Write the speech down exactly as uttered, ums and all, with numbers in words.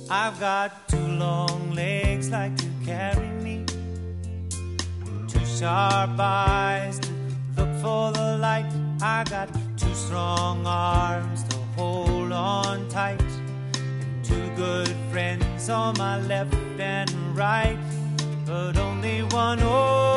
I've got two long legs like to carry me, two sharp eyes to look for the light. I got two strong arms to hold on tight, and two good friends on my left and right, but only one. Oh,